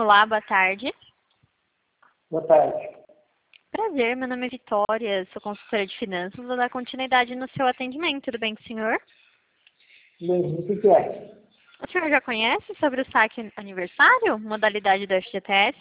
Olá, boa tarde. Boa tarde. Prazer, meu nome é Vitória, sou consultora de finanças. Vou dar continuidade no seu atendimento, tudo bem com o senhor? Bem, o que é? O senhor já conhece sobre o saque aniversário, modalidade do FGTS?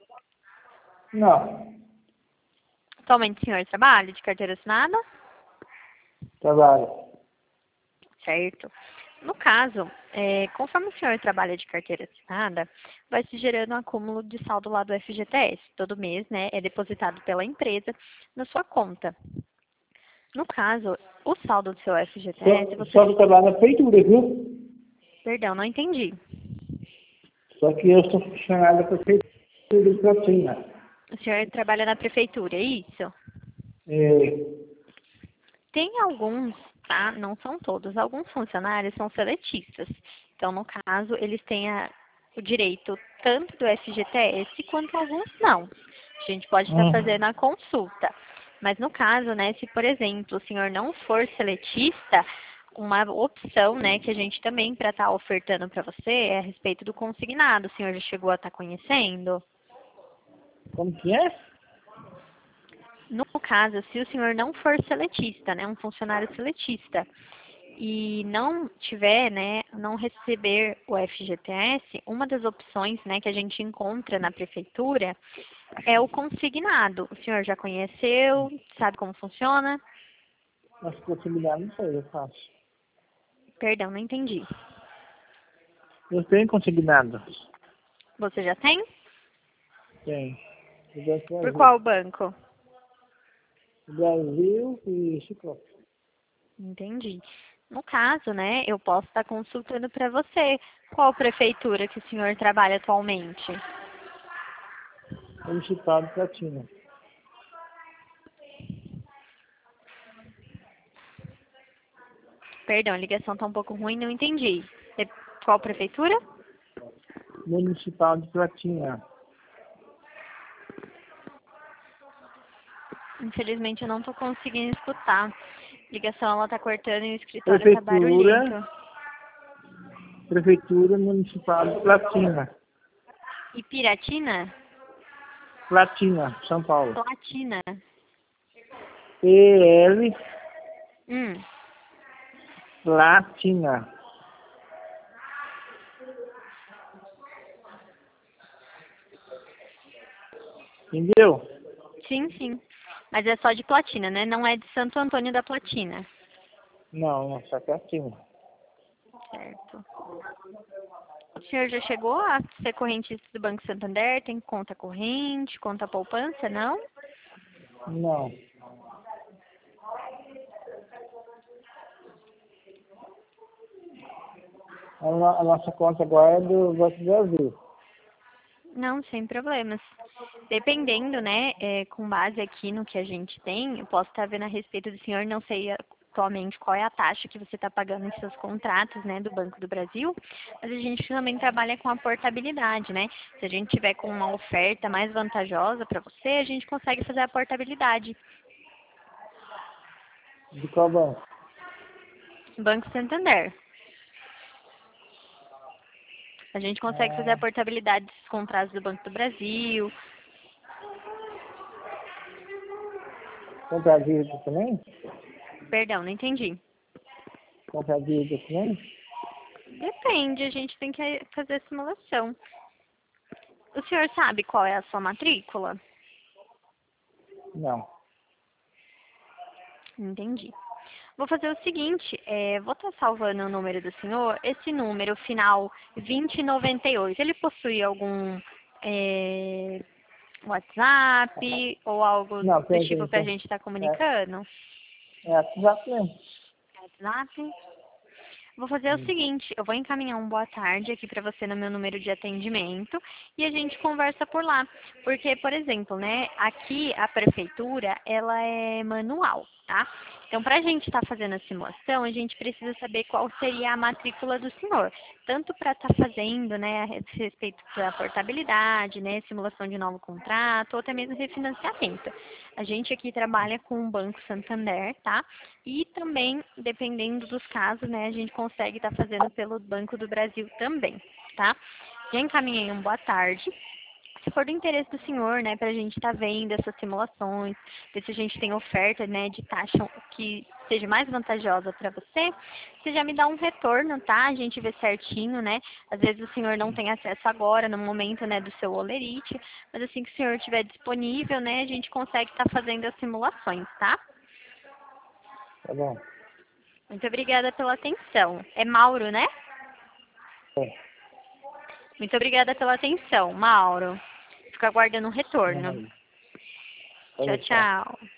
Não, Atualmente o senhor trabalha de carteira assinada? trabalho. Certo. No caso, conforme o senhor trabalha de carteira assinada, vai se gerando um acúmulo de saldo lá do FGTS. Todo mês, né, é depositado pela empresa na sua conta. No caso, o saldo do seu FGTS, Só que trabalho na prefeitura, viu? Perdão, não entendi. Só que eu sou funcionário da prefeitura de Platina. O senhor trabalha na prefeitura, é isso? É, Tem alguns, tá? Não são todos. Alguns funcionários são seletistas. Então, no caso, eles têm o direito tanto do FGTS quanto alguns não. A gente pode estar fazendo a consulta. Mas no caso, né, se por exemplo o senhor não for seletista, uma opção, né, que a gente também para estar ofertando para você é a respeito do consignado. O senhor já chegou a estar conhecendo? como que é? No caso, se o senhor não for seletista, né, um funcionário seletista, e não tiver, né, não receber o FGTS, uma das opções, né, que a gente encontra na prefeitura é o consignado. O senhor já conheceu? Sabe como funciona? Acho que possibilidade não sei, eu faço. Perdão, não entendi. Eu tenho consignado. Você já tem? Tem. O Banco Por Brasil. qual banco? Brasil e Chico. Entendi. No caso, né, eu posso estar consultando para você qual prefeitura que o senhor trabalha atualmente. Municipal de Platina. Perdão, a ligação está um pouco ruim, não entendi. Qual prefeitura? Municipal de Platina. Infelizmente eu não estou conseguindo escutar. A ligação ela está cortando e o escritório está Prefeitura, barulhento. Prefeitura Municipal de Platina. E Piratina? Platina, São Paulo. Platina. PL Hum. Platina. Entendeu? Sim, sim. Mas é só de Platina, né? Não é de Santo Antônio da Platina. Não, só Platina. Certo. O senhor já chegou a ser correntista do Banco Santander? Tem conta corrente, conta poupança, não? Não. A nossa conta agora é do Banco do Brasil. Não, sem problemas. Dependendo, né, com base aqui no que a gente tem, eu posso estar vendo a respeito do senhor, não sei atualmente qual é a taxa que você está pagando em seus contratos, né, do Banco do Brasil, mas a gente também trabalha com a portabilidade, né? Se a gente tiver com uma oferta mais vantajosa para você, a gente consegue fazer a portabilidade. De qual banco? Banco Santander. A gente consegue fazer a Ah, portabilidade desses contratos do Banco do Brasil. comprar dívida também? Perdão, não entendi. Comprar dívida também? Depende, a gente tem que fazer a simulação. O senhor sabe qual é a sua matrícula? Não. Entendi. Vou fazer o seguinte, vou estar salvando o número do senhor. Esse número final 2098, ele possui algum WhatsApp ou algo Não, do tem, tipo tem, para a tem. gente estar É, comunicando? é WhatsApp mesmo. WhatsApp? Vou fazer o seguinte, eu vou encaminhar um boa tarde aqui para você no meu número de atendimento e a gente conversa por lá. Porque, por exemplo, né, aqui a prefeitura, ela é manual, tá? Então, para a gente estar fazendo a simulação, a gente precisa saber qual seria a matrícula do senhor. Tanto para estar fazendo, né, a respeito da portabilidade, né, simulação de novo contrato, ou até mesmo refinanciamento. A gente aqui trabalha com o Banco Santander, tá? E também, dependendo dos casos, né, a gente consegue estar fazendo pelo Banco do Brasil também, tá? Já encaminhei um boa tarde. Se for do interesse do senhor, né, para a gente estar vendo essas simulações, ver se a gente tem oferta, né, de taxa que seja mais vantajosa para você, você já me dá um retorno, tá? A gente vê certinho, né? Às vezes o senhor não tem acesso agora, no momento, né, do seu olerite, mas assim que o senhor estiver disponível, né, a gente consegue estar fazendo as simulações, tá? Tá bom. Muito obrigada pela atenção. É Mauro, né? É. Muito obrigada pela atenção, Mauro. Fico aguardando um retorno. Não, Tchau, pode deixar. tchau.